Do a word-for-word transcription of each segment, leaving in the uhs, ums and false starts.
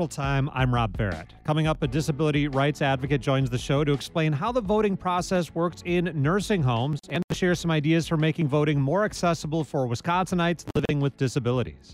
Central Time, I'm Rob Barrett. Coming up, a disability rights advocate joins the show to explain how the voting process works in nursing homes and to share some ideas for making voting more accessible for Wisconsinites living with disabilities.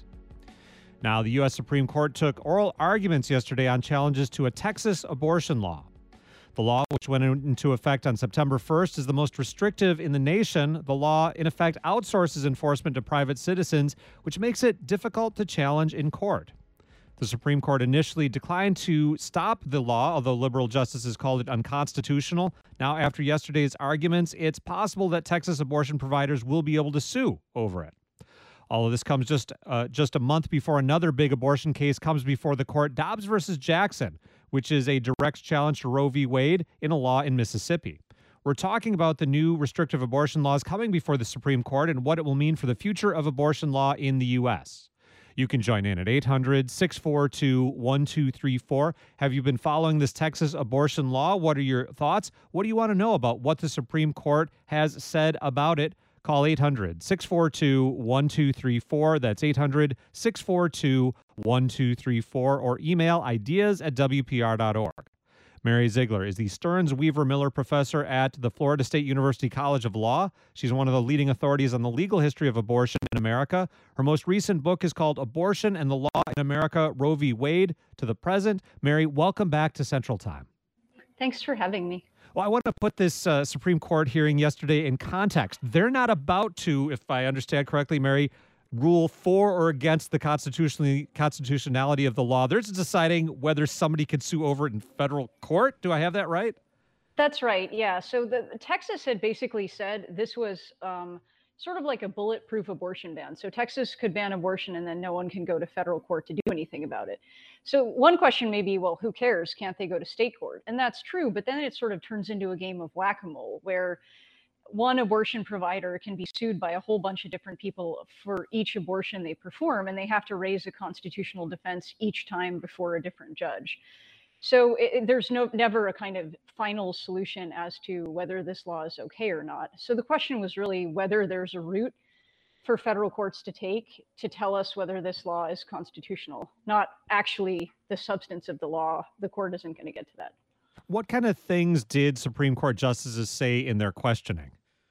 Now, the U S Supreme Court took oral arguments yesterday on challenges to a Texas abortion law. The law, which went into effect on September first, is the most restrictive in the nation. The law, in effect, outsources enforcement to private citizens, which makes it difficult to challenge in court. The Supreme Court initially declined to stop the law, although liberal justices called it unconstitutional. Now, after yesterday's arguments, it's possible that Texas abortion providers will be able to sue over it. All of this comes just uh, just a month before another big abortion case comes before the court, Dobbs versus Jackson, which is a direct challenge to Roe v. Wade in a law in Mississippi. We're talking about the new restrictive abortion laws coming before the Supreme Court and what it will mean for the future of abortion law in the U S. You can join in at eight hundred, six four two, one two three four. Have you been following this Texas abortion law? What are your thoughts? What do you want to know about what the Supreme Court has said about it? Call eight hundred, six four two, one two three four. That's eight hundred, six four two, one two three four. Or email ideas at w p r dot org. Mary Ziegler is the Stearns Weaver Miller Professor at the Florida State University College of Law. She's one of the leading authorities on the legal history of abortion in America. Her most recent book is called Abortion and the Law in America, Roe v. Wade to the Present. Mary, welcome back to Central Time. Thanks for having me. Well, I want to put this uh, Supreme Court hearing yesterday in context. They're not about to, if I understand correctly, Mary, rule for or against the constitutionally constitutionality of the law. They're just deciding whether somebody can sue over it in federal court. Do I have that right? That's right. Yeah. So the, Texas had basically said this was um, sort of like a bulletproof abortion ban. So Texas could ban abortion and then no one can go to federal court to do anything about it. So one question may be, well, who cares? Can't they go to state court? And that's true. But then it sort of turns into a game of whack-a-mole where one abortion provider can be sued by a whole bunch of different people for each abortion they perform, and they have to raise a constitutional defense each time before a different judge. So it, there's no never a kind of final solution as to whether this law is okay or not. So the question was really whether there's a route for federal courts to take to tell us whether this law is constitutional, not actually the substance of the law. The court isn't going to get to that. What kind of things did Supreme Court justices say in their questioning?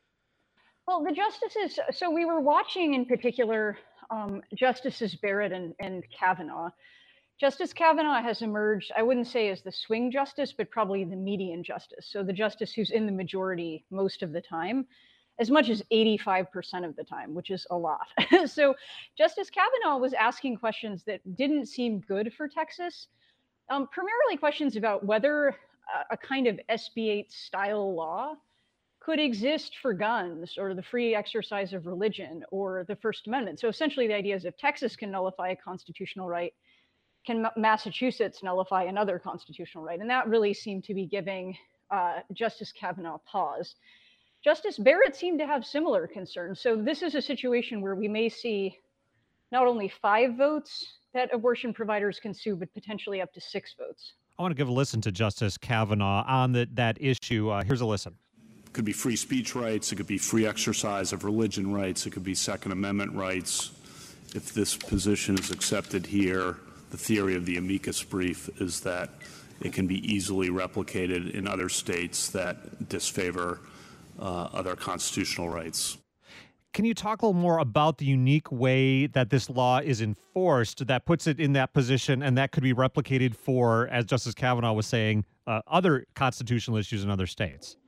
Well, the justices, so we were watching in particular um, Justices Barrett and, and Kavanaugh. Justice Kavanaugh has emerged, I wouldn't say as the swing justice, but probably the median justice. So the justice who's in the majority most of the time, as much as eighty-five percent of the time, which is a lot. So Justice Kavanaugh was asking questions that didn't seem good for Texas, um, primarily questions about whether a, a kind of S B eight style law could exist for guns or the free exercise of religion or the First Amendment. So essentially the idea is if Texas can nullify a constitutional right, can Massachusetts nullify another constitutional right? And that really seemed to be giving uh, Justice Kavanaugh pause. Justice Barrett seemed to have similar concerns. So this is a situation where we may see not only five votes that abortion providers can sue, but potentially up to six votes. I want to give a listen to Justice Kavanaugh on the, that issue. Uh, here's a listen. It could be free speech rights. It could be free exercise of religion rights. It could be Second Amendment rights. If this position is accepted here, the theory of the amicus brief is that it can be easily replicated in other states that disfavor uh, other constitutional rights. Can you talk a little more about the unique way that this law is enforced that puts it in that position and that could be replicated for, as Justice Kavanaugh was saying, uh, other constitutional issues in other states?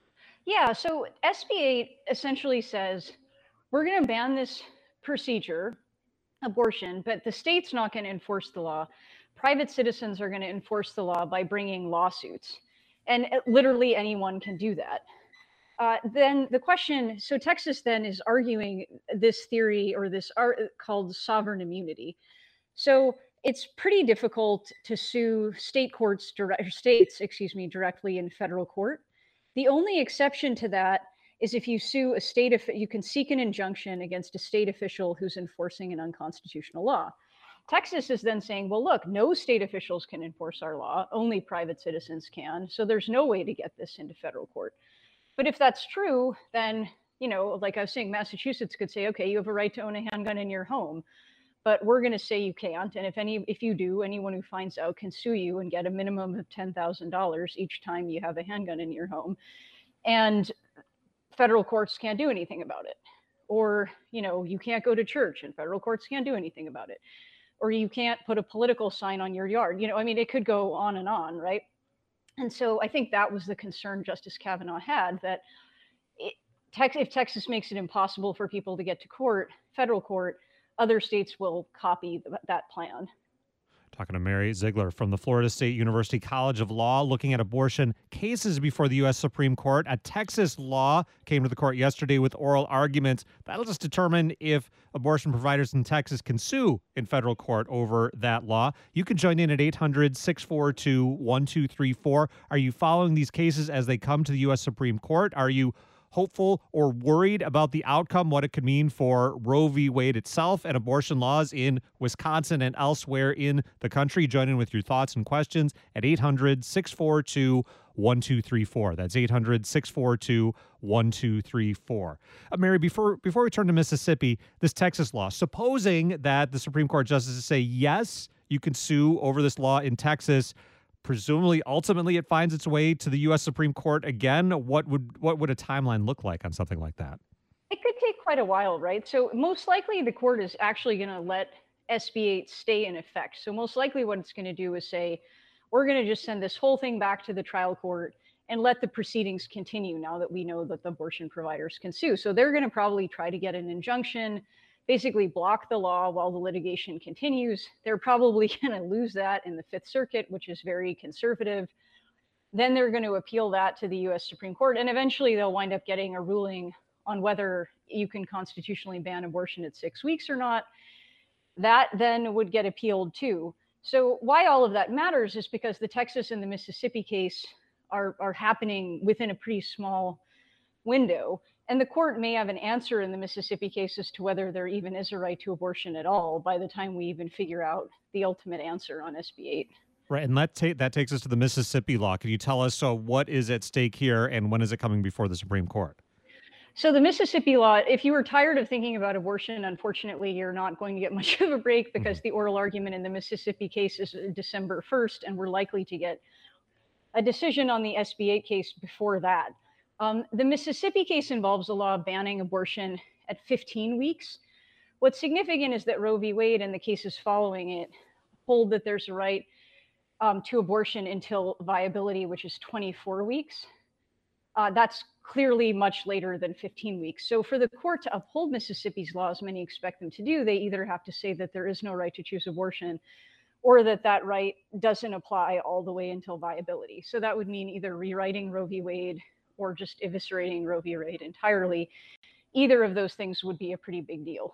Yeah, so S B eight essentially says we're going to ban this procedure, abortion, but the state's not going to enforce the law. Private citizens are going to enforce the law by bringing lawsuits. And uh, literally anyone can do that. Uh, then the question, so Texas then is arguing this theory or this art called sovereign immunity. So it's pretty difficult to sue state courts, direct, states, excuse me, directly in federal court. The only exception to that is if you sue a state, you can seek an injunction against a state official who's enforcing an unconstitutional law. Texas is then saying, well, look, no state officials can enforce our law, only private citizens can. So there's no way to get this into federal court. But if that's true, then, you know, like I was saying, Massachusetts could say, okay, you have a right to own a handgun in your home. but we're going to say you can't. And if any, if you do, anyone who finds out can sue you and get a minimum of ten thousand dollars each time you have a handgun in your home. And federal courts can't do anything about it. Or, you know, you can't go to church and federal courts can't do anything about it. Or you can't put a political sign on your yard. You know, I mean, it could go on and on, right? And so I think that was the concern Justice Kavanaugh had, that it, tex, if Texas makes it impossible for people to get to court, federal court, other states will copy th- that plan. Talking to Mary Ziegler from the Florida State University College of Law, looking at abortion cases before the U S Supreme Court. A Texas law came to the court yesterday with oral arguments. That'll just determine if abortion providers in Texas can sue in federal court over that law. You can join in at eight hundred, six four two, one two three four. Are you following these cases as they come to the U S Supreme Court? Are you hopeful or worried about the outcome, what it could mean for Roe v. Wade itself and abortion laws in Wisconsin and elsewhere in the country? Join in with your thoughts and questions at eight hundred, six four two, one two three four. That's eight hundred, six four two, one two three four. Uh, Mary, before, before we turn to Mississippi, this Texas law, supposing that the Supreme Court justices say, yes, you can sue over this law in Texas, presumably, ultimately, it finds its way to the U S Supreme Court again. What would what would a timeline look like on something like that? It could take quite a while, right? So most likely the court is actually going to let S B eight stay in effect. So most likely what it's going to do is say, we're going to just send this whole thing back to the trial court and let the proceedings continue now that we know that the abortion providers can sue. So they're going to probably try to get an injunction, basically block the law while the litigation continues. They're probably going to lose that in the Fifth Circuit, which is very conservative. Then they're going to appeal that to the U S Supreme Court, and eventually they'll wind up getting a ruling on whether you can constitutionally ban abortion at six weeks or not. That then would get appealed too. So why all of that matters is because the Texas and the Mississippi case are, are happening within a pretty small window. And the court may have an answer in the Mississippi case as to whether there even is a right to abortion at all by the time we even figure out the ultimate answer on S B eight. Right, and that, ta- that takes us to the Mississippi law. Can you tell us, so what is at stake here and when is it coming before the Supreme Court? So the Mississippi law, if you were tired of thinking about abortion, unfortunately, you're not going to get much of a break because mm-hmm. the oral argument in the Mississippi case is December first, and we're likely to get a decision on the S B eight case before that. Um, the Mississippi case involves a law banning abortion at fifteen weeks. What's significant is that Roe v. Wade and the cases following it hold that there's a right um, to abortion until viability, which is twenty-four weeks. Uh, that's clearly much later than fifteen weeks. So for the court to uphold Mississippi's laws, many expect them to do, they either have to say that there is no right to choose abortion or that that right doesn't apply all the way until viability. So that would mean either rewriting Roe v. Wade or just eviscerating Roe v. Wade entirely. Either of those things would be a pretty big deal.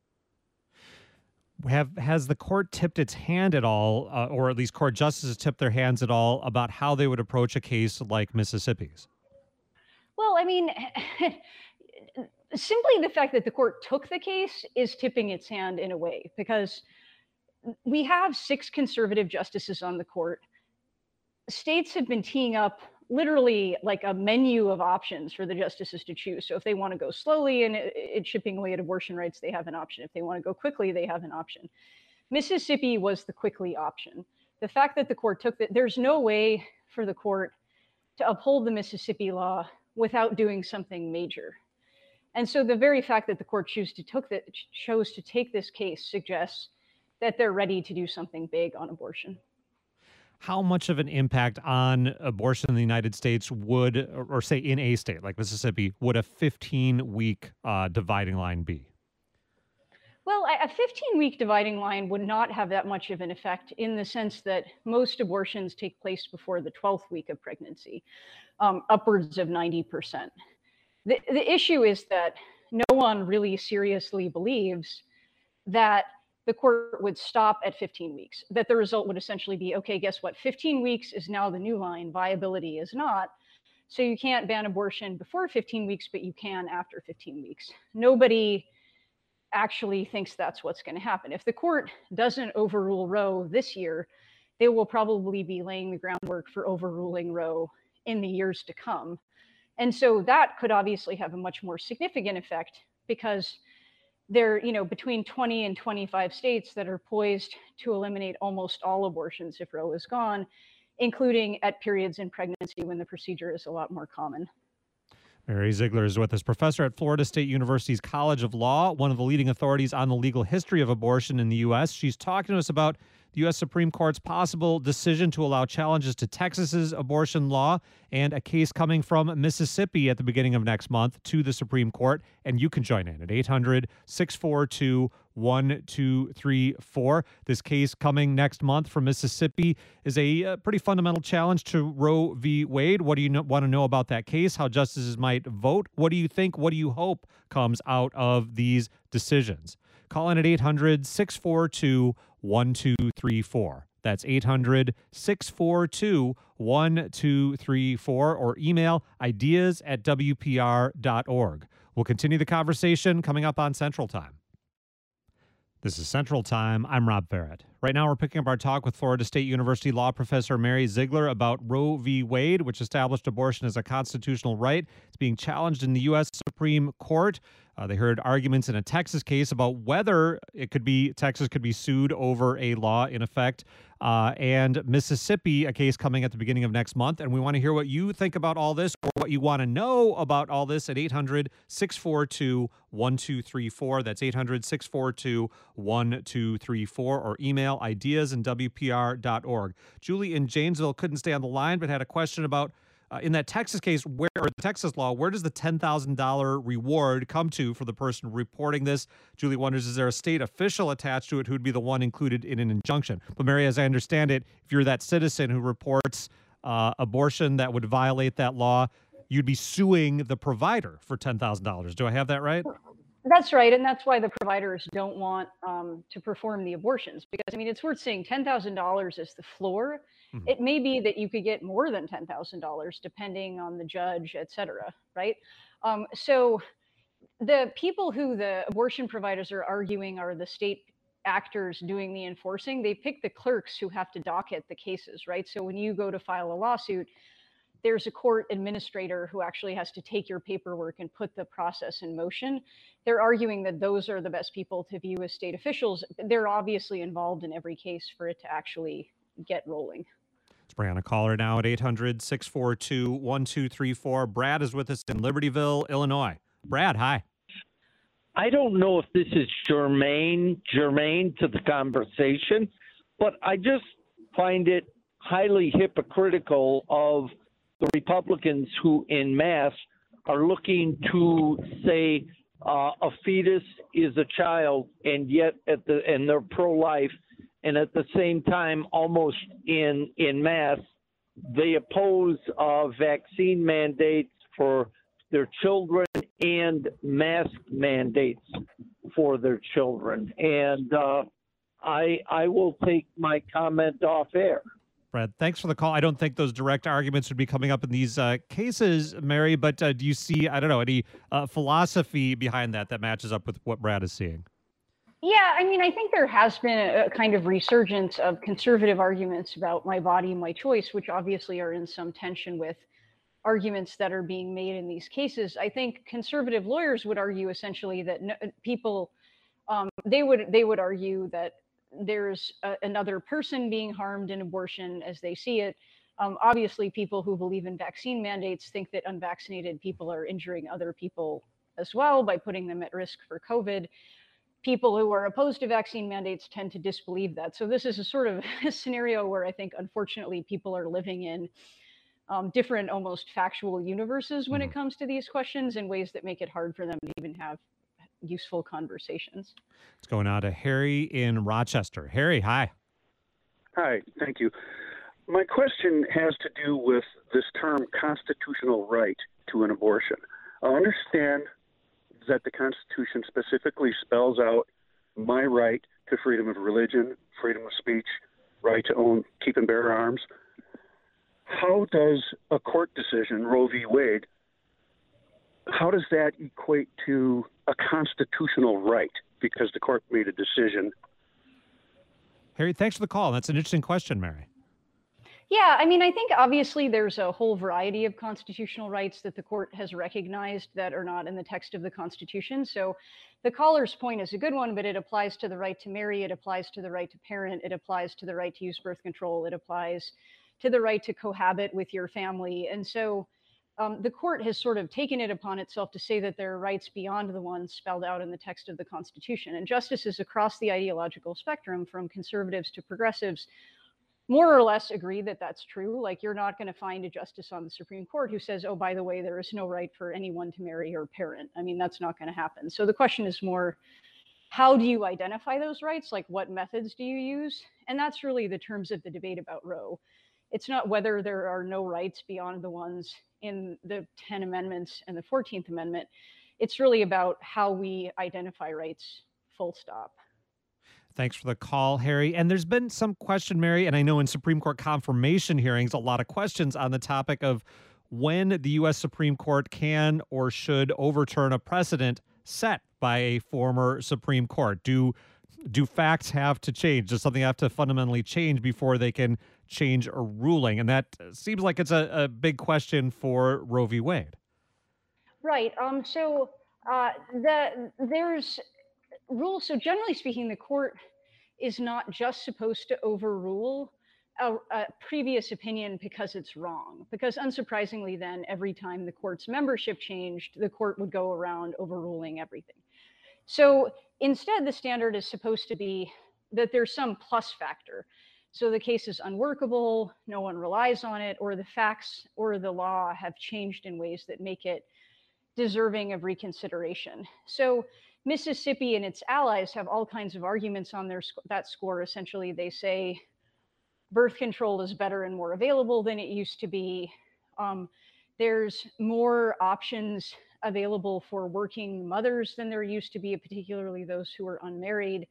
Have has the court tipped its hand at all, uh, or at least court justices tipped their hands at all about how they would approach a case like Mississippi's? Well, I mean, simply the fact that the court took the case is tipping its hand in a way, because we have six conservative justices on the court. States have been teeing up literally like a menu of options for the justices to choose. So if they want to go slowly and it, it chipping away at abortion rights, they have an option. If they want to go quickly, they have an option. Mississippi was the quickly option. The fact that the court took that, there's no way for the court to uphold the Mississippi law without doing something major. And so the very fact that the court choose to took that, chose to take this case suggests that they're ready to do something big on abortion. How much of an impact on abortion in the United States would, or, or say in a state like Mississippi, would a fifteen-week uh, dividing line be? Well, a fifteen-week dividing line would not have that much of an effect in the sense that most abortions take place before the twelfth week of pregnancy, um, upwards of ninety percent. The, the issue is that no one really seriously believes that the court would stop at fifteen weeks, that the result would essentially be, okay, guess what? fifteen weeks is now the new line, viability is not. So you can't ban abortion before fifteen weeks, but you can after fifteen weeks. Nobody actually thinks that's what's going to happen. If the court doesn't overrule Roe this year, they will probably be laying the groundwork for overruling Roe in the years to come. And so that could obviously have a much more significant effect, because there are, you know, between twenty and twenty-five states that are poised to eliminate almost all abortions if Roe is gone, including at periods in pregnancy when the procedure is a lot more common. Mary Ziegler is with us, professor at Florida State University's College of Law, one of the leading authorities on the legal history of abortion in the U S. She's talking to us about the U S Supreme Court's possible decision to allow challenges to Texas's abortion law and a case coming from Mississippi at the beginning of next month to the Supreme Court. And you can join in at eight hundred, six four two, one two three four. This case coming next month from Mississippi is a uh, pretty fundamental challenge to Roe v. Wade. What do you know, want to know about that case? How justices might vote? What do you think? What do you hope comes out of these decisions? Call in at eight hundred, six four two, one two three four. That's eight hundred, six four two, one two three four, or email ideas at w p r dot org. We'll continue the conversation coming up on Central Time. This is Central Time. I'm Rob Barrett. Right now, we're picking up our talk with Florida State University law professor Mary Ziegler about Roe v. Wade, which established abortion as a constitutional right. It's being challenged in the U S Supreme Court. Uh, they heard arguments in a Texas case about whether it could be Texas could be sued over a law in effect, uh, and Mississippi, a case coming at the beginning of next month. And we want to hear what you think about all this, or what you want to know about all this at eight hundred, six four two, one two three four. That's eight hundred, six four two, one two three four, or email ideas in w p r dot org. Julie in Janesville couldn't stay on the line, but had a question about Uh, in that Texas case, where, or the Texas law, where does the ten thousand dollars reward come to for the person reporting this? Julie wonders, is there a state official attached to it who would be the one included in an injunction? But Mary, as I understand it, if you're that citizen who reports uh, abortion that would violate that law, you'd be suing the provider for ten thousand dollars. Do I have that right? That's right, and that's why the providers don't want um, to perform the abortions, because, I mean, it's worth saying ten thousand dollars is the floor. Mm-hmm. It may be that you could get more than ten thousand dollars depending on the judge, et cetera, right? Um, so the people who the abortion providers are arguing are the state actors doing the enforcing. They pick the clerks who have to docket the cases, right? So when you go to file a lawsuit, there's a court administrator who actually has to take your paperwork and put the process in motion. They're arguing that those are the best people to view as state officials. They're obviously involved in every case for it to actually get rolling. Let's bring on a caller now at eight hundred, six four two, one two three four. Brad is with us in Libertyville, Illinois. Brad, hi. I don't know if this is germane, germane to the conversation, but I just find it highly hypocritical of the Republicans who, en masse, are looking to say uh, a fetus is a child, and yet at the and they're pro-life, and at the same time, almost in en masse, they oppose uh, vaccine mandates for their children and mask mandates for their children. And uh, I I will take my comment off air. Brad, thanks for the call. I don't think those direct arguments would be coming up in these uh, cases, Mary, but uh, do you see, I don't know, any uh, philosophy behind that that matches up with what Brad is seeing? Yeah, I mean, I think there has been a, a kind of resurgence of conservative arguments about my body, my choice, which obviously are in some tension with arguments that are being made in these cases. I think conservative lawyers would argue essentially that no, people, um, they would they would argue that there's a, another person being harmed in abortion as they see it. Um, obviously, people who believe in vaccine mandates think that unvaccinated people are injuring other people as well by putting them at risk for COVID. People who are opposed to vaccine mandates tend to disbelieve that. So this is a sort of a scenario where I think, unfortunately, people are living in um, different, almost factual universes when it comes to these questions in ways that make it hard for them to even have useful conversations. It's going on to Harry in Rochester. Harry, hi. Hi, thank you. My question has to do with this term constitutional right to an abortion. I understand that the Constitution specifically spells out my right to freedom of religion, freedom of speech, right to own, keep and bear arms. How does a court decision, Roe v. Wade, how does that equate to a constitutional right? Because the court made a decision. Harry, thanks for the call. That's an interesting question, Mary. Yeah, I mean, I think obviously there's a whole variety of constitutional rights that the court has recognized that are not in the text of the Constitution. So the caller's point is a good one, but it applies to the right to marry, it applies to the right to parent, it applies to the right to use birth control, it applies to the right to cohabit with your family. And so um, the court has sort of taken it upon itself to say that there are rights beyond the ones spelled out in the text of the Constitution. And justices across the ideological spectrum, from conservatives to progressives, more or less agree that that's true. Like, you're not going to find a justice on the Supreme Court who says, oh, by the way, there is no right for anyone to marry or parent. I mean, that's not going to happen. So the question is more, how do you identify those rights? Like, what methods do you use? And that's really the terms of the debate about Roe. It's not whether there are no rights beyond the ones in the ten amendments and the fourteenth Amendment. It's really about how we identify rights, full stop. Thanks for the call, Harry. And there's been some question, Mary, and I know in Supreme Court confirmation hearings, a lot of questions on the topic of when the U S Supreme Court can or should overturn a precedent set by a former Supreme Court. Do do facts have to change? Does something have to fundamentally change before they can change a ruling? And that seems like it's a, a big question for Roe v. Wade. Right. Um, so uh, the, there's rules. So generally speaking, the court is not just supposed to overrule a, a previous opinion because it's wrong. Because unsurprisingly, then every time the court's membership changed, the court would go around overruling everything. So instead, the standard is supposed to be that there's some plus factor. So the case is unworkable, no one relies on it, or the facts or the law have changed in ways that make it deserving of reconsideration. So Mississippi and its allies have all kinds of arguments on their that score. Essentially, they say birth control is better and more available than it used to be. Um, there's more options available for working mothers than there used to be, particularly those who are unmarried.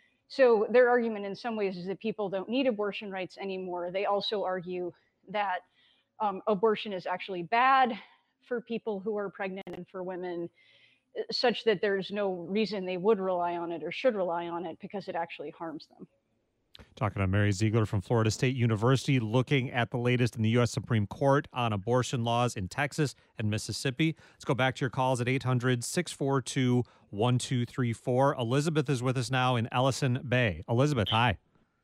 So their argument in some ways is that people don't need abortion rights anymore. They also argue that um, abortion is actually bad for people who are pregnant and for women, such that there's no reason they would rely on it or should rely on it because it actually harms them. Talking to Mary Ziegler from Florida State University, looking at the latest in the U S Supreme Court on abortion laws in Texas and Mississippi. Let's go back to your calls at eight hundred, six four two, one two three four. Elizabeth is with us now in Ellison Bay. Elizabeth, hi.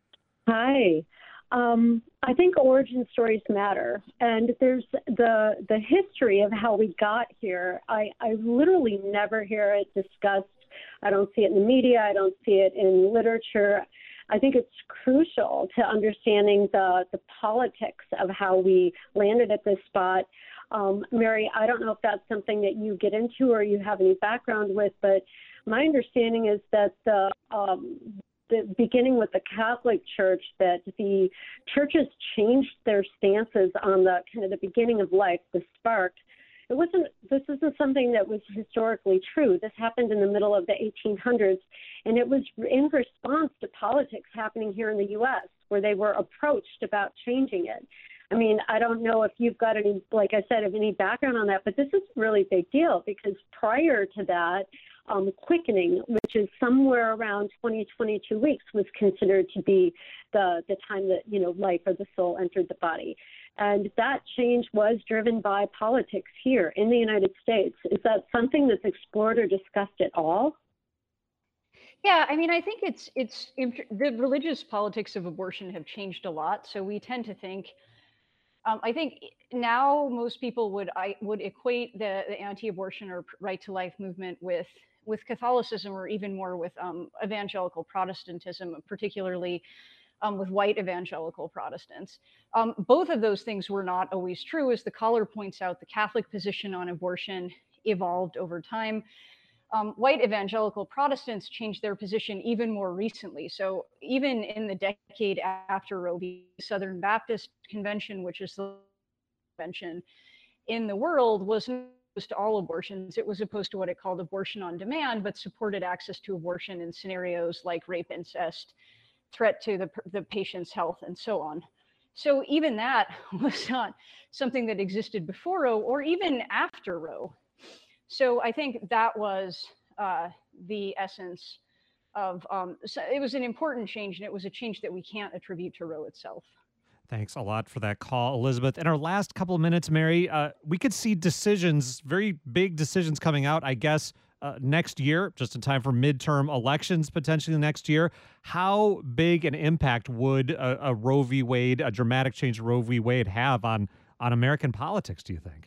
Hi. Um, I think origin stories matter, and there's the the history of how we got here. I, I literally never hear it discussed. I don't see it in the media. I don't see it in literature. I think it's crucial to understanding the, the politics of how we landed at this spot. Um, Mary, I don't know if that's something that you get into or you have any background with, but my understanding is that the um, The, beginning with the Catholic Church, that the churches changed their stances on the kind of the beginning of life, the spark. It wasn't, this isn't something that was historically true. This happened in the middle of the eighteen hundreds, and it was in response to politics happening here in the U S, where they were approached about changing it. I mean, I don't know if you've got any, like I said, of any background on that, but this is a really big deal because prior to that, um, quickening, which is somewhere around twenty, twenty-two weeks, was considered to be the, the time that, you know, life or the soul entered the body. And that change was driven by politics here in the United States. Is that something that's explored or discussed at all? Yeah, I mean, I think it's it's the religious politics of abortion have changed a lot. So we tend to think, um, I think now most people would I would equate the, the anti-abortion or right to life movement with with Catholicism, or even more with um, evangelical Protestantism, particularly um, with white evangelical Protestants. Um, both of those things were not always true. As the caller points out, the Catholic position on abortion evolved over time. Um, white evangelical Protestants changed their position even more recently. So even in the decade after Roe v. Southern Baptist Convention, which is the convention in the world, was not opposed to all abortions. It was opposed to what it called abortion on demand, but supported access to abortion in scenarios like rape, incest, threat to the, the patient's health, and so on. So even that was not something that existed before Roe or even after Roe. So I think that was uh, the essence of, um, so it was an important change, and it was a change that we can't attribute to Roe itself. Thanks a lot for that call, Elizabeth. In our last couple of minutes, Mary, uh, we could see decisions, very big decisions coming out, I guess, uh, next year, just in time for midterm elections potentially next year. How big an impact would a, a Roe v. Wade, a dramatic change to Roe v. Wade have on, on American politics, do you think?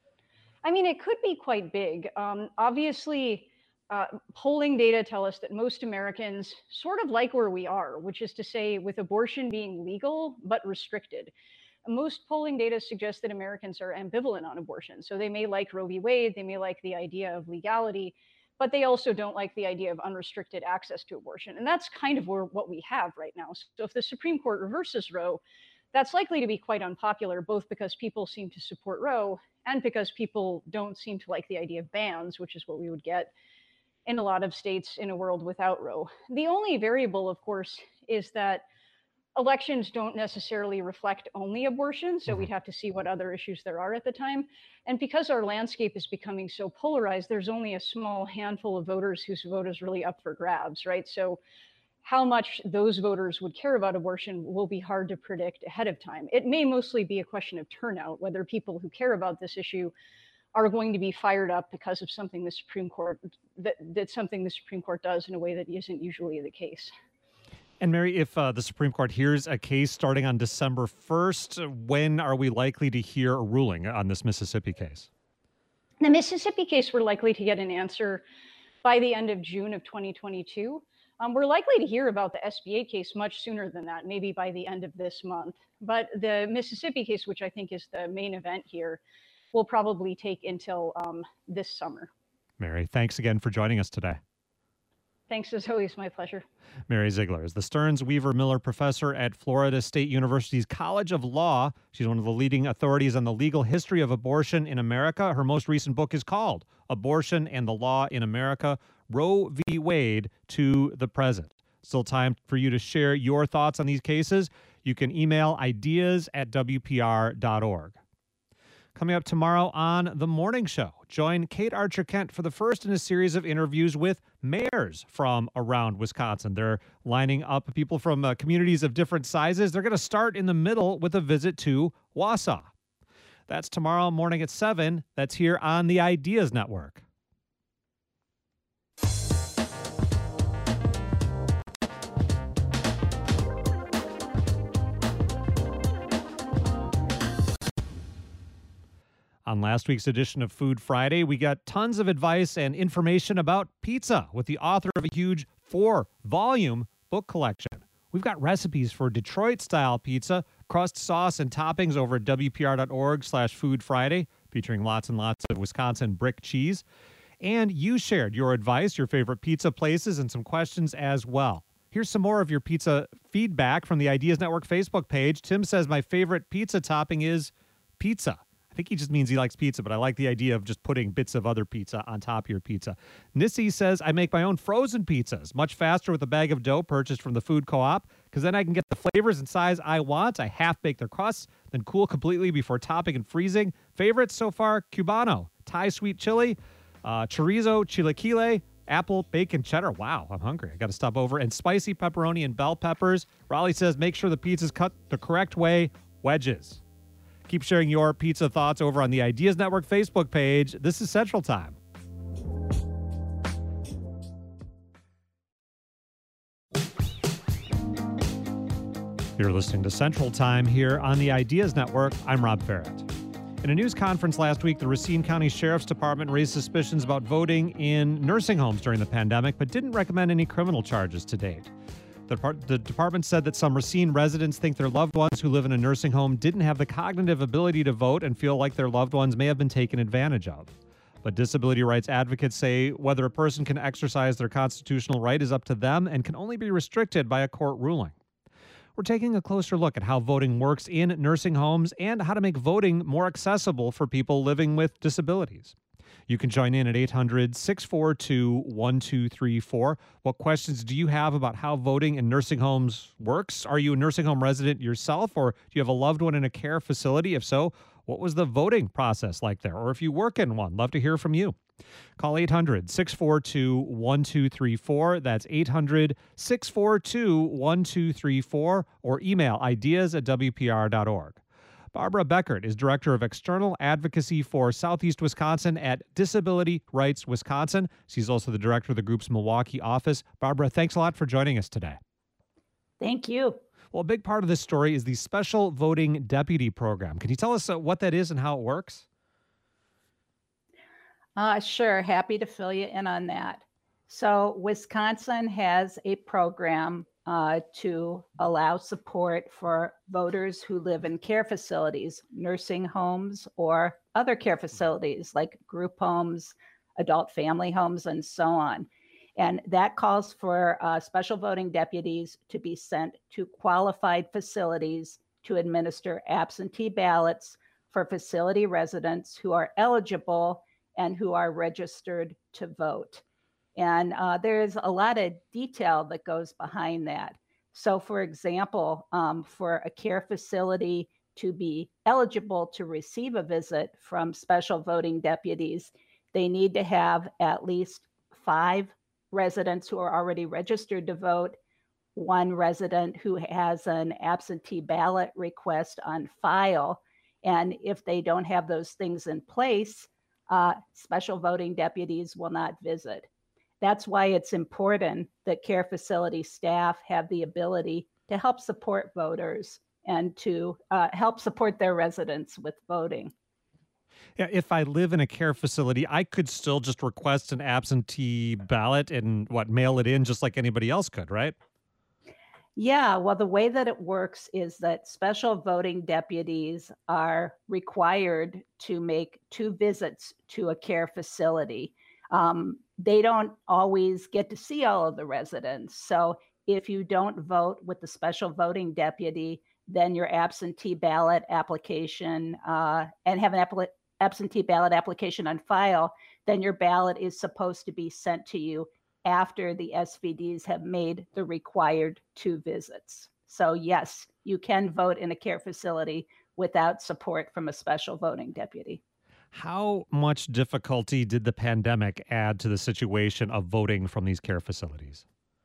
I mean, it could be quite big. Um, obviously, uh, polling data tell us that most Americans sort of like where we are, which is to say, with abortion being legal but restricted. Most polling data suggests that Americans are ambivalent on abortion. So they may like Roe v. Wade, they may like the idea of legality, but they also don't like the idea of unrestricted access to abortion. And that's kind of where, what we have right now. So if the Supreme Court reverses Roe, that's likely to be quite unpopular, both because people seem to support Roe and because people don't seem to like the idea of bans, which is what we would get in a lot of states in a world without Roe. The only variable, of course, is that elections don't necessarily reflect only abortion, so we'd have to see what other issues there are at the time. And because our landscape is becoming so polarized, there's only a small handful of voters whose vote is really up for grabs, right? So how much those voters would care about abortion will be hard to predict ahead of time. It may mostly be a question of turnout, whether people who care about this issue are going to be fired up because of something the Supreme Court, that, that something the Supreme Court does in a way that isn't usually the case. And Mary, if uh, the Supreme Court hears a case starting on December first, when are we likely to hear a ruling on this Mississippi case? The Mississippi case, we're likely to get an answer by the end of June of twenty twenty-two. Um, we're likely to hear about the S B A case much sooner than that, maybe by the end of this month. But the Mississippi case, which I think is the main event here, will probably take until um, this summer. Mary, thanks again for joining us today. Thanks, as always, my pleasure. Mary Ziegler is the Stearns Weaver Miller Professor at Florida State University's College of Law. She's one of the leading authorities on the legal history of abortion in America. Her most recent book is called Abortion and the Law in America, Roe v. Wade to the Present. Still time for you to share your thoughts on these cases. You can email ideas at W P R dot org. Coming up tomorrow on The Morning Show, join Kate Archer-Kent for the first in a series of interviews with mayors from around Wisconsin. They're lining up people from uh, communities of different sizes. They're going to start in the middle with a visit to Wausau. That's tomorrow morning at seven. That's here on the Ideas Network. On last week's edition of Food Friday, we got tons of advice and information about pizza with the author of a huge four-volume book collection. We've got recipes for Detroit-style pizza, crust, sauce, and toppings over at W P R dot org slash Food Friday, featuring lots and lots of Wisconsin brick cheese. And you shared your advice, your favorite pizza places, and some questions as well. Here's some more of your pizza feedback from the Ideas Network Facebook page. Tim says, my favorite pizza topping is pizza. I think he just means he likes pizza, but I like the idea of just putting bits of other pizza on top of your pizza. Nissy says, I make my own frozen pizzas, much faster with a bag of dough purchased from the food co-op, because then I can get the flavors and size I want. I half-bake their crusts, then cool completely before topping and freezing. Favorites so far, Cubano, Thai sweet chili, uh, chorizo, chilaquile, apple, bacon, cheddar. Wow, I'm hungry. I got to stop over. And spicy pepperoni and bell peppers. Raleigh says, make sure the pizza's cut the correct way, wedges. Keep sharing your pizza thoughts over on the Ideas Network Facebook page. This is Central Time. You're listening to Central Time here on the Ideas Network. I'm Rob Farrett. In a news conference last week, the Racine County Sheriff's Department raised suspicions about voting in nursing homes during the pandemic, but didn't recommend any criminal charges to date. The, depart- the department said that some Racine residents think their loved ones who live in a nursing home didn't have the cognitive ability to vote and feel like their loved ones may have been taken advantage of. But disability rights advocates say whether a person can exercise their constitutional right is up to them and can only be restricted by a court ruling. We're taking a closer look at how voting works in nursing homes and how to make voting more accessible for people living with disabilities. You can join in at eight hundred, six four two, one two three four. What questions do you have about how voting in nursing homes works? Are you a nursing home resident yourself, or do you have a loved one in a care facility? If so, What was the voting process like there? Or if you work in one, love to hear from you. Call eight hundred, six four two, one two three four. That's eight hundred, six four two, one two three four. Or email ideas at w p r dot org. Barbara Beckert is Director of External Advocacy for Southeast Wisconsin at Disability Rights Wisconsin. She's also the director of the group's Milwaukee office. Barbara, thanks a lot for joining us today. Thank you. Well, a big part of this story is the Special Voting Deputy Program. Can you tell us uh, what that is and how it works? Uh, sure, happy to fill you in on that. So Wisconsin has a program uh, to allow support for voters who live in care facilities, nursing homes, or other care facilities like group homes, adult family homes, and so on. And that calls for uh, special voting deputies to be sent to qualified facilities to administer absentee ballots for facility residents who are eligible and who are registered to vote. And uh, there's a lot of detail that goes behind that. So for example, um, for a care facility to be eligible to receive a visit from special voting deputies, they need to have at least five residents who are already registered to vote, one resident who has an absentee ballot request on file. And if they don't have those things in place, uh, special voting deputies will not visit. That's why it's important that care facility staff have the ability to help support voters and to uh, help support their residents with voting. Yeah, if I live in a care facility, I could still just request an absentee ballot and what, mail it in just like anybody else could, right? Yeah, well, the way that it works is that special voting deputies are required to make two visits to a care facility. Um, they don't always get to see all of the residents. So if you don't vote with the special voting deputy, then your absentee ballot application uh, and have an application absentee ballot application on file, then your ballot is supposed to be sent to you after the S V Ds have made the required two visits. So yes, you can vote in a care facility without support from a special voting deputy. How much difficulty did the pandemic add to the situation of voting from these care facilities?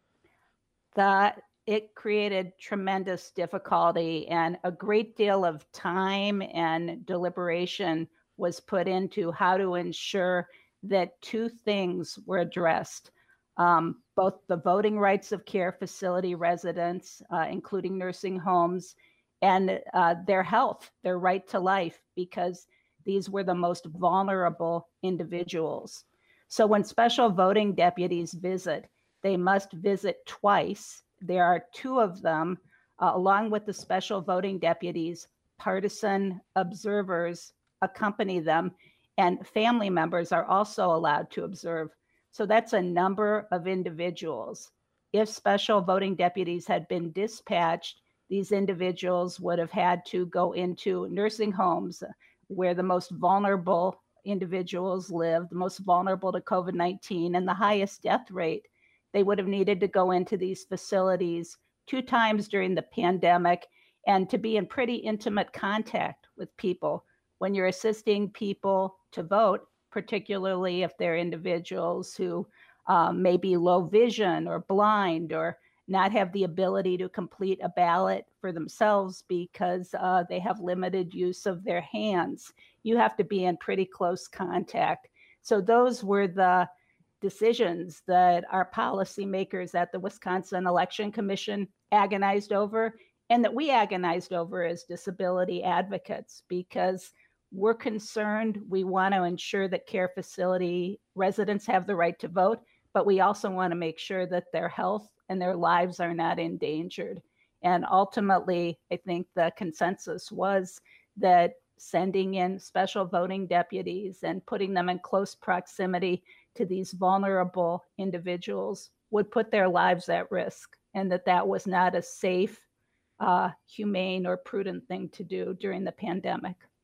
That it created tremendous difficulty, and a great deal of time and deliberation was put into how to ensure that two things were addressed. Um, both the voting rights of care facility residents, uh, including nursing homes, and uh, their health, their right to life, because these were the most vulnerable individuals. So when special voting deputies visit, they must visit twice. There are two of them, uh, along with the special voting deputies, partisan observers accompany them, and family members are also allowed to observe. So that's a number of individuals. If special voting deputies had been dispatched, these individuals would have had to go into nursing homes where the most vulnerable individuals live, the most vulnerable to COVID nineteen and the highest death rate. They would have needed to go into these facilities two times during the pandemic and to be in pretty intimate contact with people. When you're assisting people to vote, particularly if they're individuals who um, may be low vision or blind or not have the ability to complete a ballot for themselves because uh, they have limited use of their hands, you have to be in pretty close contact. So those were the decisions that our policymakers at the Wisconsin Election Commission agonized over, and that we agonized over as disability advocates, because we're concerned. We want to ensure that care facility residents have the right to vote, but we also want to make sure that their health and their lives are not endangered. And ultimately, I think the consensus was that sending in special voting deputies and putting them in close proximity to these vulnerable individuals would put their lives at risk, and that that was not a safe, uh, humane, or prudent thing to do during the pandemic.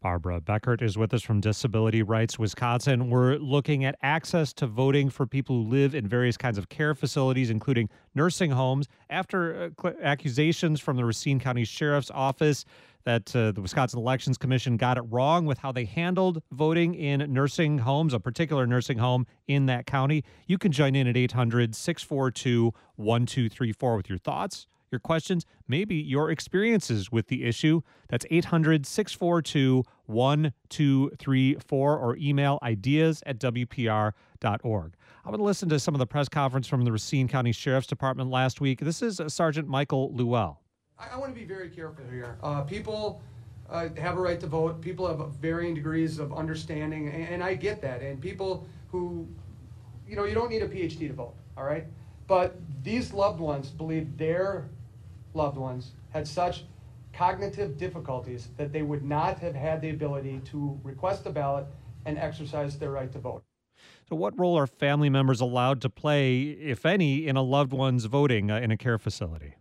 Barbara Beckert is with us from Disability Rights Wisconsin. We're looking at access to voting for people who live in various kinds of care facilities, including nursing homes, after uh, accusations from the Racine County Sheriff's Office that uh, the Wisconsin Elections Commission got it wrong with how they handled voting in nursing homes, a particular nursing home in that county. You can join in at eight hundred, six four two, one two three four with your thoughts, your questions, maybe your experiences with the issue. That's eight hundred, six four two, one two three four or email ideas at w p r dot org. I want to listen to some of the press conference from the Racine County Sheriff's Department last week. This is Sergeant Michael Llewell. I want to be very careful here. Uh, people uh, have a right to vote. People have varying degrees of understanding, and, and I get that. And people who, you know, you don't need a P H D to vote, all right? But these loved ones believe their loved ones had such cognitive difficulties that they would not have had the ability to request a ballot and exercise their right to vote. So what role are family members allowed to play, if any, in a loved one's voting uh, in a care facility?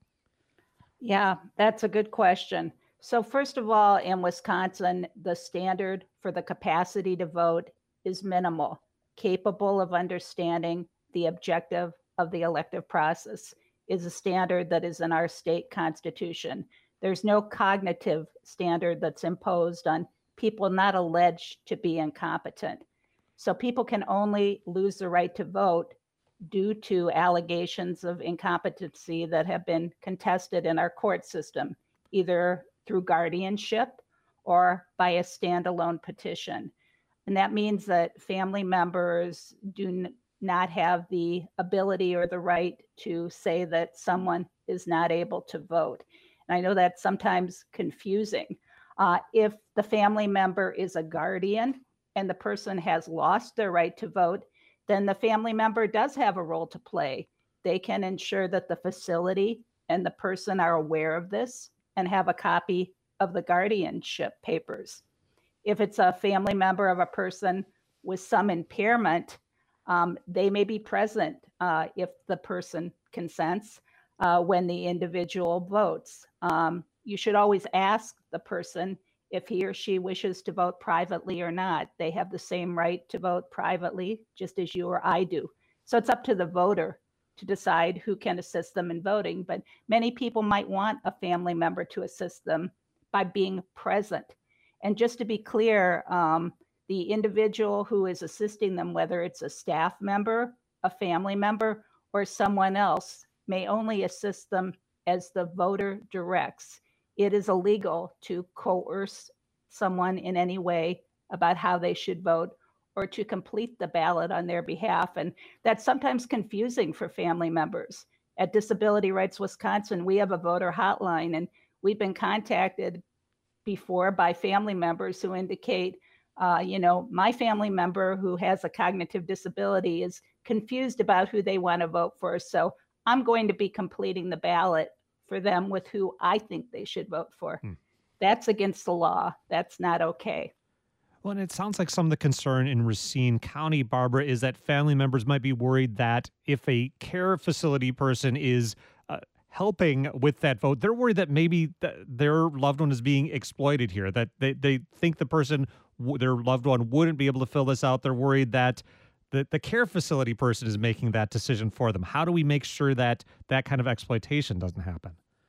Yeah, that's a good question. So first of all, in Wisconsin, the standard for the capacity to vote is minimal, capable of understanding the objective of the elective process is a standard that is in our state constitution. There's no cognitive standard that's imposed on people not alleged to be incompetent. So people can only lose the right to vote due to allegations of incompetency that have been contested in our court system, either through guardianship or by a standalone petition. And that means that family members do n- not have the ability or the right to say that someone is not able to vote. And I know that's sometimes confusing. Uh, if the family member is a guardian and the person has lost their right to vote, then the family member does have a role to play. They can ensure that the facility and the person are aware of this and have a copy of the guardianship papers. If it's a family member of a person with some impairment, um, they may be present uh, if the person consents uh, when the individual votes. Um, you should always ask the person if he or she wishes to vote privately or not. They have the same right to vote privately, just as you or I do. So it's up to the voter to decide who can assist them in voting. But many people might want a family member to assist them by being present. And just to be clear, um, the individual who is assisting them, whether it's a staff member, a family member, or someone else, may only assist them as the voter directs. It is illegal to coerce someone in any way about how they should vote or to complete the ballot on their behalf. And that's sometimes confusing for family members. At Disability Rights Wisconsin, we have a voter hotline, and we've been contacted before by family members who indicate, uh, you know, my family member who has a cognitive disability is confused about who they want to vote for. So I'm going to be completing the ballot for them with who I think they should vote for. Hmm. That's against the law. That's not okay. Well, and it sounds like some of the concern in Racine County, Barbara, is that family members might be worried that if a care facility person is uh, helping with that vote, they're worried that maybe th- their loved one is being exploited here, that they, they think the person, w- their loved one wouldn't be able to fill this out. They're worried that the, the care facility person is making that decision for them. How do we make sure that that kind of exploitation doesn't happen?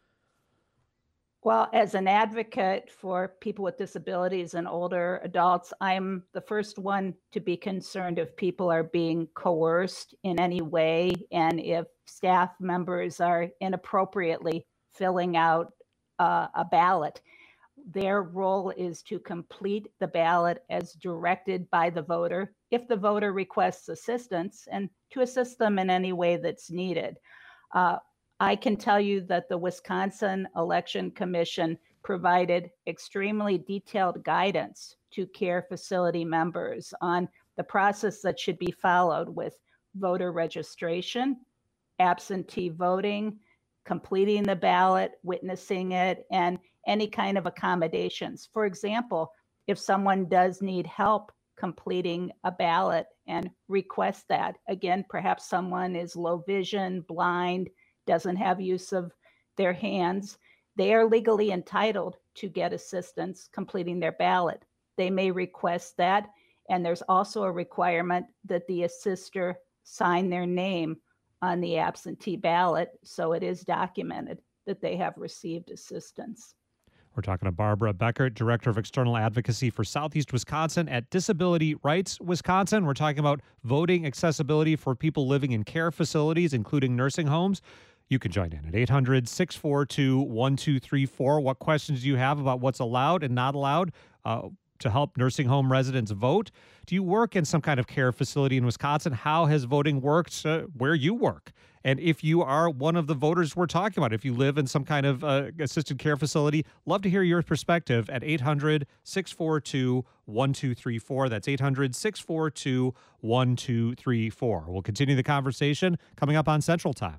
Well, as an advocate for people with disabilities and older adults, I'm the first one to be concerned if people are being coerced in any way and if staff members are inappropriately filling out uh, a ballot. Their role is to complete the ballot as directed by the voter if the voter requests assistance, and to assist them in any way that's needed. Uh, I can tell you that the Wisconsin Election Commission provided extremely detailed guidance to care facility members on the process that should be followed with voter registration, absentee voting, completing the ballot, witnessing it, and any kind of accommodations. For example, if someone does need help completing a ballot and request that, again, perhaps someone is low vision, blind, doesn't have use of their hands, they are legally entitled to get assistance completing their ballot. They may request that, and there's also a requirement that the assister sign their name on the absentee ballot, so it is documented that they have received assistance. We're talking to Barbara Beckert, Director of External Advocacy for Southeast Wisconsin at Disability Rights Wisconsin. We're talking about voting accessibility for people living in care facilities, including nursing homes. You can join in at eight hundred, six four two, one two three four. What questions do you have about what's allowed and not allowed uh, to help nursing home residents vote? Do you work in some kind of care facility in Wisconsin? How has voting worked uh, where you work? And if you are one of the voters we're talking about, if you live in some kind of uh, assisted care facility, love to hear your perspective at eight hundred, six four two, one two three four. That's eight hundred, six four two, one two three four. We'll continue the conversation coming up on Central Time.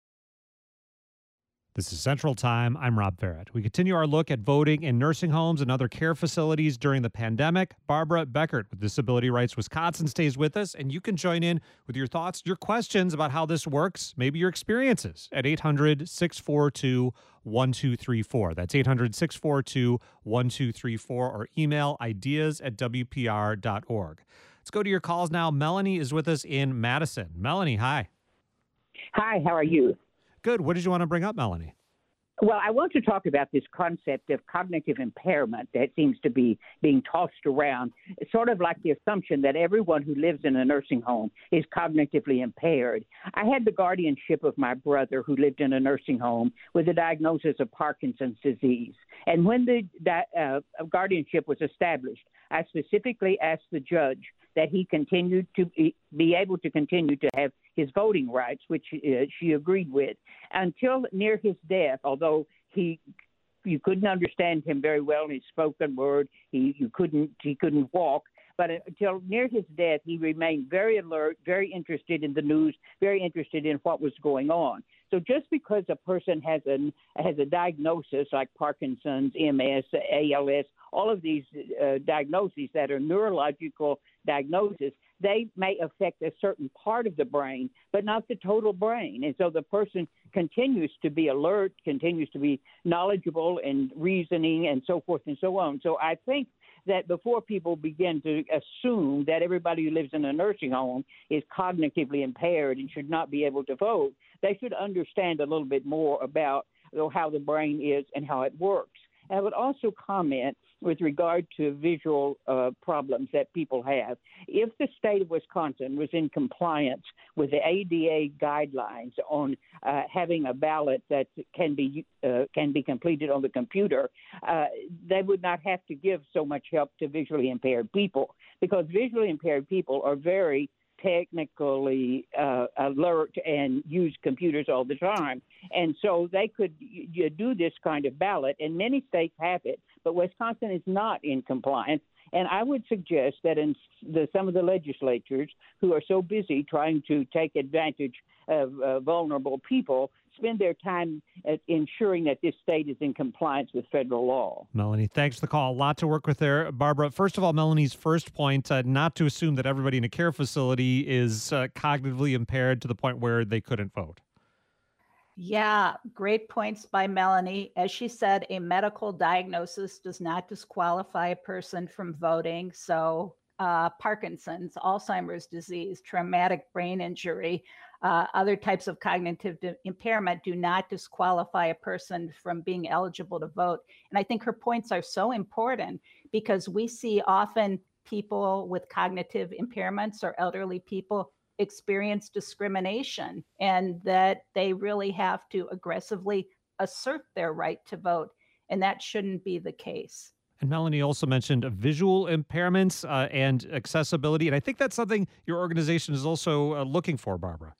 This is Central Time. I'm Rob Barrett. We continue our look at voting in nursing homes and other care facilities during the pandemic. Barbara Beckert with Disability Rights Wisconsin stays with us, and you can join in with your thoughts, your questions about how this works, maybe your experiences at eight hundred, six four two, one two three four. That's eight hundred, six four two, one two three four, or email ideas at w p r dot org. Let's go to your calls now. Melanie is with us in Madison. Melanie, hi. Hi, how are you? Good. What did you want to bring up, Melanie? Well, I want to talk about this concept of cognitive impairment that seems to be being tossed around. It's sort of like the assumption that everyone who lives in a nursing home is cognitively impaired. I had the guardianship of my brother who lived in a nursing home with a diagnosis of Parkinson's disease. And when the uh, guardianship was established, I specifically asked the judge that he continued to be able to continue to have his voting rights, which uh, she agreed with, until near his death, although he you couldn't understand him very well in his spoken word. He you couldn't he couldn't walk. But until near his death, he remained very alert, very interested in the news, very interested in what was going on. So just because a person has a has a diagnosis like Parkinson's, M S, A L S, all of these uh, diagnoses that are neurological diagnoses, they may affect a certain part of the brain, but not the total brain. And so the person continues to be alert, continues to be knowledgeable and reasoning and so forth and so on. So I think that before people begin to assume that everybody who lives in a nursing home is cognitively impaired and should not be able to vote, they should understand a little bit more about you know, how the brain is and how it works. And I would also comment with regard to visual uh, problems that people have. If the state of Wisconsin was in compliance with the A D A guidelines on uh, having a ballot that can be uh, can be completed on the computer, uh, they would not have to give so much help to visually impaired people, because visually impaired people are very technically uh, alert and use computers all the time. And so they could you do this kind of ballot, and many states have it, but Wisconsin is not in compliance. And I would suggest that in the, some of the legislatures who are so busy trying to take advantage of uh, vulnerable people spend their time at ensuring that this state is in compliance with federal law. Melanie, thanks for the call. A lot to work with there. Barbara, first of all, Melanie's first point, uh, not to assume that everybody in a care facility is uh, cognitively impaired to the point where they couldn't vote. Yeah, great points by Melanie. As she said, a medical diagnosis does not disqualify a person from voting. So uh, Parkinson's, Alzheimer's disease, traumatic brain injury, uh, other types of cognitive impairment do not disqualify a person from being eligible to vote. And I think her points are so important because we see often people with cognitive impairments or elderly people experience discrimination, and that they really have to aggressively assert their right to vote. And that shouldn't be the case. And Melanie also mentioned visual impairments uh, and accessibility. And I think that's something your organization is also uh, looking for, Barbara.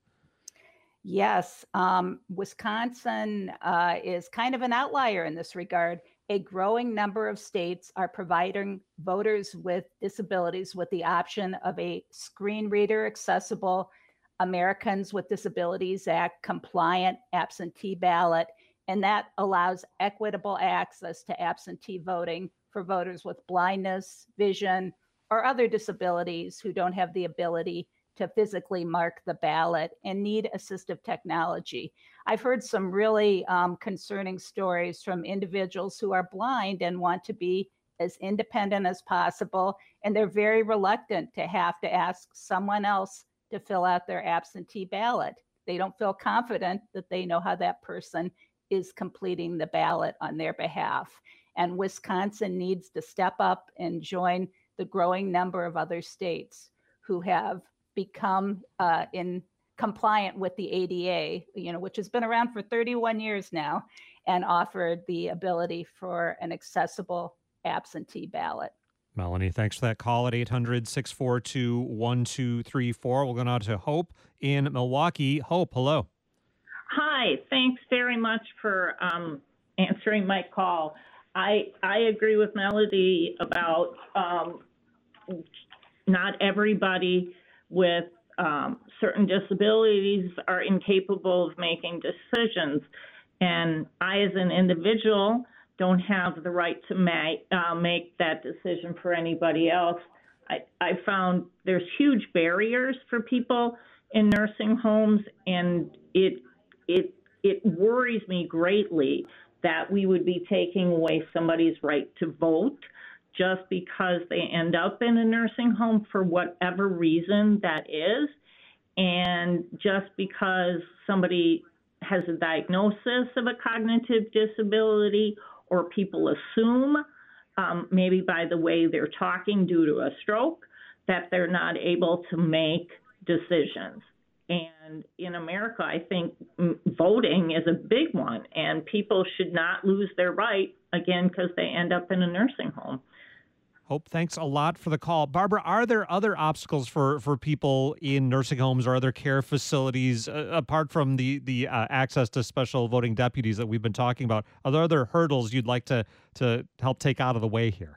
Yes. Um, Wisconsin uh, is kind of an outlier in this regard. A growing number of states are providing voters with disabilities with the option of a screen reader accessible Americans with Disabilities Act compliant absentee ballot. And that allows equitable access to absentee voting for voters with blindness, vision, or other disabilities who don't have the ability to physically mark the ballot and need assistive technology. I've heard some really um, concerning stories from individuals who are blind and want to be as independent as possible, and they're very reluctant to have to ask someone else to fill out their absentee ballot. They don't feel confident that they know how that person is completing the ballot on their behalf. And Wisconsin needs to step up and join the growing number of other states who have become uh, in compliant with the A D A, you know, which has been around for thirty-one years now, and offered the ability for an accessible absentee ballot. Melanie, thanks for that call at eight hundred, six four two, one two three four. We'll go now to Hope in Milwaukee. Hope, hello. Hi, thanks very much for um, answering my call. I I agree with Melody about um, not everybody with um, certain disabilities are incapable of making decisions. And I, as an individual, don't have the right to make, uh, make that decision for anybody else. I, I found there's huge barriers for people in nursing homes, and it it it worries me greatly that we would be taking away somebody's right to vote just because they end up in a nursing home for whatever reason that is, and just because somebody has a diagnosis of a cognitive disability, or people assume, um, maybe by the way they're talking due to a stroke, that they're not able to make decisions. And in America, I think voting is a big one, and people should not lose their right, again, because they end up in a nursing home. Hope, thanks a lot for the call. Barbara, are there other obstacles for, for people in nursing homes or other care facilities, uh, apart from the, the uh, access to special voting deputies that we've been talking about? Are there other hurdles you'd like to, to help take out of the way here?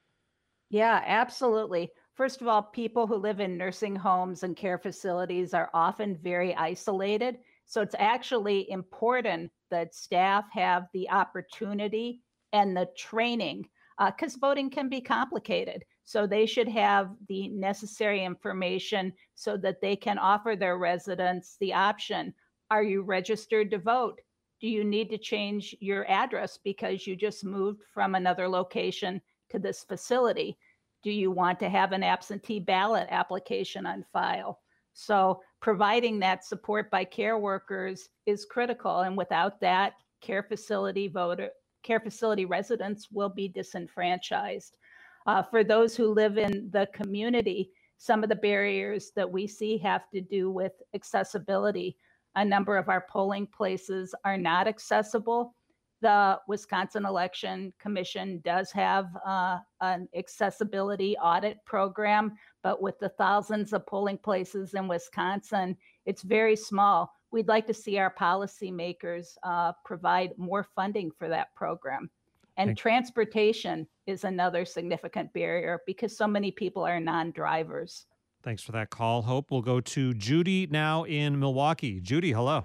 Yeah, absolutely. First of all, people who live in nursing homes and care facilities are often very isolated. So it's actually important that staff have the opportunity and the training, because uh, voting can be complicated. So they should have the necessary information so that they can offer their residents the option. Are you registered to vote? Do you need to change your address because you just moved from another location to this facility? Do you want to have an absentee ballot application on file? So providing that support by care workers is critical. And without that, care facility voter, care facility residents will be disenfranchised. Uh, for those who live in the community, some of the barriers that we see have to do with accessibility. A number of our polling places are not accessible. The Wisconsin Election Commission does have uh, an accessibility audit program, but with the thousands of polling places in Wisconsin, it's very small. We'd like to see our policymakers uh, provide more funding for that program. And Thanks. Transportation is another significant barrier because so many people are non-drivers. Thanks for that call, Hope. We'll go to Judy now in Milwaukee. Judy, hello.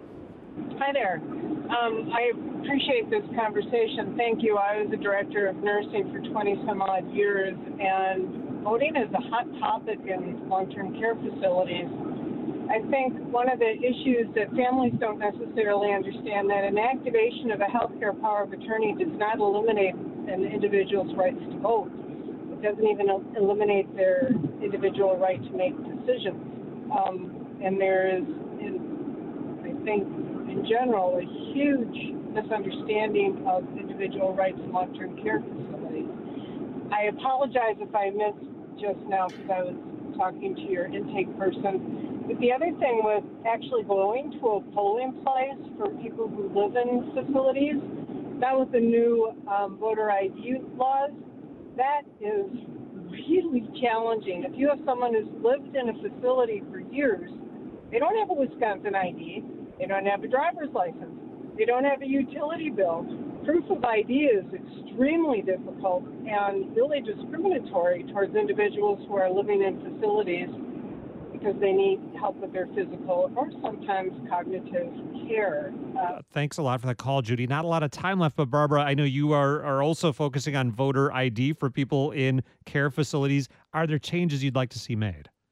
Hi there. Um, I appreciate this conversation. Thank you. I was a director of nursing for twenty some odd years, and voting is a hot topic in long-term care facilities. I think one of the issues that families don't necessarily understand that an activation of a healthcare power of attorney does not eliminate an individual's rights to vote. It doesn't even eliminate their individual right to make decisions. Um, and there is, in, I think, in general, a huge misunderstanding of individual rights in long-term care facilities. I apologize if I missed just now because I was talking to your intake person. But the other thing with actually going to a polling place for people who live in facilities, that was the new um, voter I D laws. That is really challenging. If you have someone who's lived in a facility for years, they don't have a Wisconsin I D, they don't have a driver's license, they don't have a utility bill. Proof of I D is extremely difficult and really discriminatory towards individuals who are living in facilities because they need help with their physical or sometimes cognitive care. Uh, Thanks a lot for that call, Judy. Not a lot of time left, but Barbara, I know you are, are also focusing on voter I D for people in care facilities. Are there changes you'd like to see made?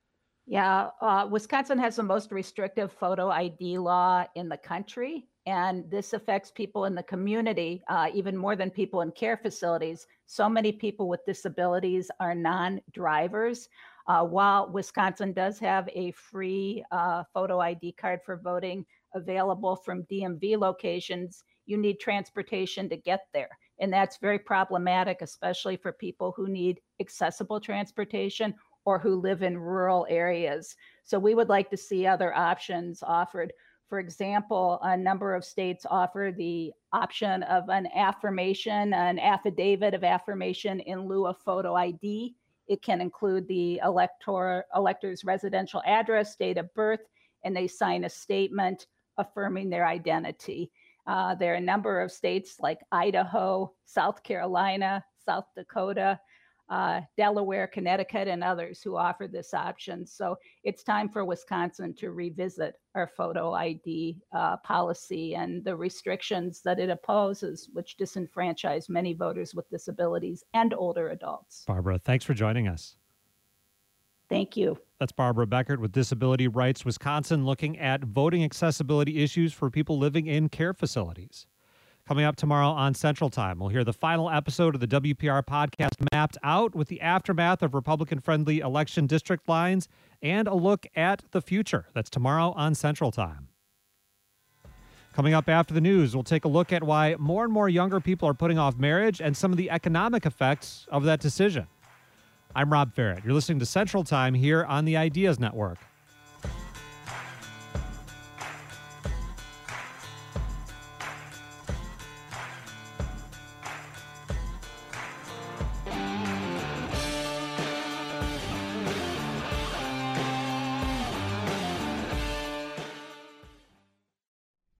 Yeah, uh, Wisconsin has the most restrictive photo I D law in the country, and this affects people in the community uh, even more than people in care facilities. So many people with disabilities are non-drivers. Uh, while Wisconsin does have a free uh, photo I D card for voting available from D M V locations, you need transportation to get there. And that's very problematic, especially for people who need accessible transportation or who live in rural areas. So we would like to see other options offered. For example, a number of states offer the option of an affirmation, an affidavit of affirmation in lieu of photo I D. It can include the elector, elector's residential address, date of birth, and they sign a statement affirming their identity. Uh, there are a number of states like Idaho, South Carolina, South Dakota, uh, Delaware, Connecticut, and others who offer this option. So it's time for Wisconsin to revisit our photo I D uh, policy and the restrictions that it opposes, which disenfranchise many voters with disabilities and older adults. Barbara, thanks for joining us. Thank you. That's Barbara Beckert with Disability Rights Wisconsin, looking at voting accessibility issues for people living in care facilities. Coming up tomorrow on Central Time, we'll hear the final episode of the W P R podcast, Mapped Out, with the aftermath of Republican-friendly election district lines and a look at the future. That's tomorrow on Central Time. Coming up after the news, we'll take a look at why more and more younger people are putting off marriage and some of the economic effects of that decision. I'm Rob Farrett. You're listening to Central Time here on the Ideas Network.